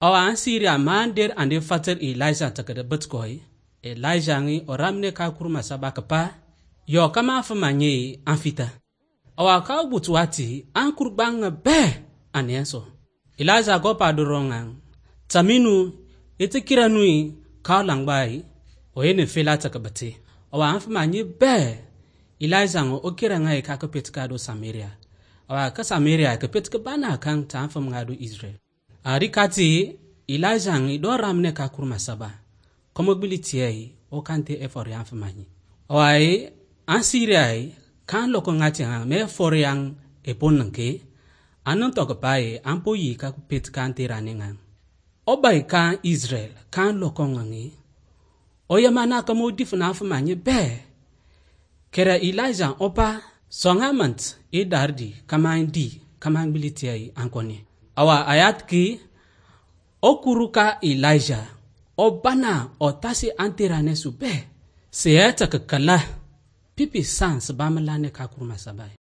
awa an Syria mandir ande fater Elijah takada betkoi Elijah ngi oramne ka kurma sabaka pa yo kama famanye anfita awa ka butuati an kurbanga be anenso Elijah go pa dorongang taminu itikira nui ka langbai oyene fela takabate awa an famanye be Elijah ngo okira ngai ka kapetka do Samaria awa ka Samaria ka petka bana kan ta fam ngado Israel arikati Elijah ngi do ramne ka kurma saba komobility ai o kante e for yan famanye awai an Syria kan loko ngati ha me for yang e ponanke anon to ka pai an poyi ka petka antiraninga obai kan Israel kan loko ngangi oyamana ka mo difna famanye be kera Elijah opa songamant e dardi kamang bility ai ankoni awa ayat ki okuruka Elijah obana otasi antirane sube seyata kakala pipi sans bamalane kakurma sabai